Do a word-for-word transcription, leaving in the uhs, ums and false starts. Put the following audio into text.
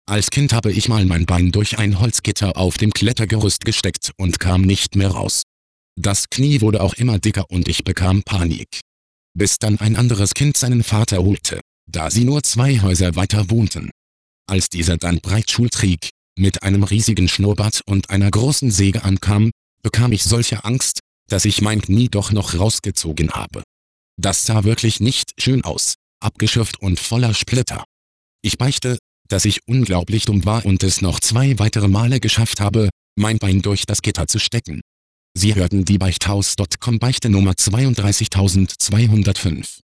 Als Kind habe ich mal mein Bein durch ein Holzgitter auf dem Klettergerüst gesteckt und kam nicht mehr raus. Das Knie wurde auch immer dicker und ich bekam Panik. Bis dann ein anderes Kind seinen Vater holte, da sie nur zwei Häuser weiter wohnten. Als dieser dann Breitschuh-träg, mit einem riesigen Schnurrbart und einer großen Säge ankam, bekam ich solche Angst, dass ich mein Knie doch noch rausgezogen habe. Das sah wirklich nicht schön aus, abgeschürft und voller Splitter. Ich beichte, dass ich unglaublich dumm war und es noch zwei weitere Male geschafft habe, mein Bein durch das Gitter zu stecken. Sie hörten die Beichthaus Punkt com Beichte Nummer zweiunddreißigtausendzweihundertfünf.